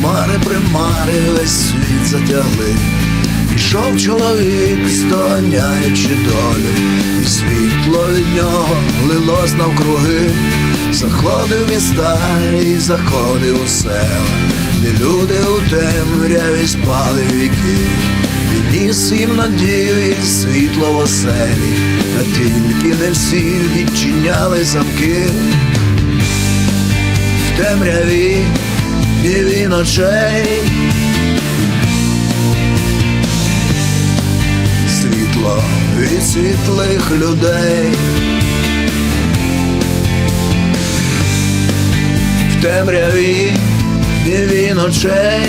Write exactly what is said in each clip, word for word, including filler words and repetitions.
хмари примари весь світ затягли. Ішов чоловік, здоганяючи долю, і світло від нього лилось навкруги. Заходив в міста і заходив у села, де люди у темряві спали віки. Він ніс їм надію і світло в оселі, та тільки не всі відчиняли замки. В темряві ні він очей, світло від світлих людей. В темряві ні він очей,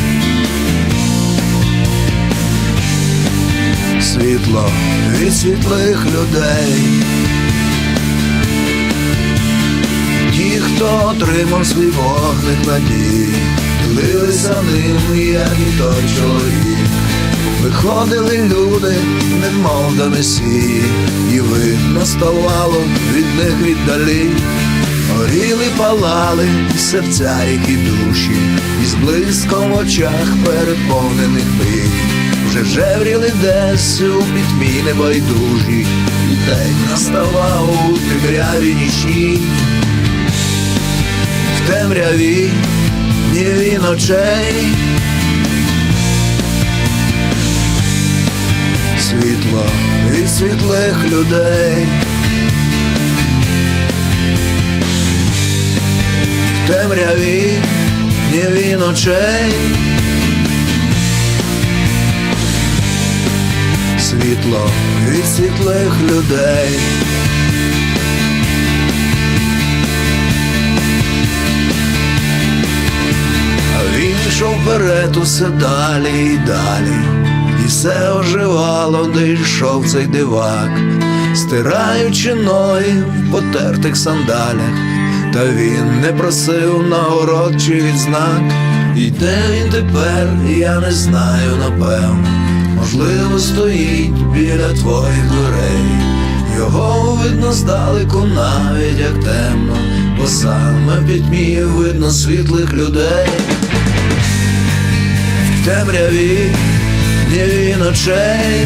світло від світлих людей. Ті, хто отримав свій вогник надії, ділилися ним, як і той чоловік. Виходили люди, немов до месії, і видно ставало від них віддалі. Горіли, палали серця їх і душі, і з блиском в очах переповнених мрій. Вже жевріли десь у пітьмі небайдужі, і день наставав у темряві нічній. В темряві ні він очей, світло від світлих людей. В темряві ні він очей, світло від світлих людей. А він йшов вперед усе далі і далі, і все оживало, де йшов цей дивак, стираючи ноги в потертих сандалях. Та він не просив нагород чи відзнак. І де він тепер, я не знаю напевно. Можливо, стоїть біля твоїх дверей. Його видно здалеку, навіть як темно, бо саме в пітьмі видно світлих людей. В темряві ні він очей,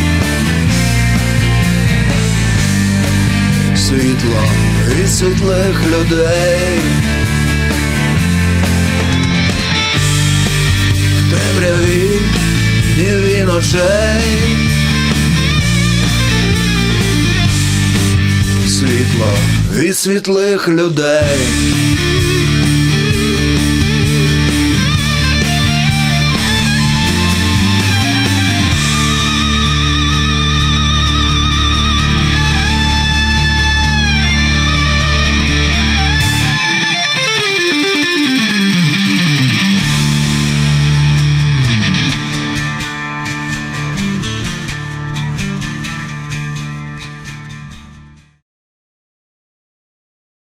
світло від світлих людей. В темряві ні він очей, світло від світлих людей.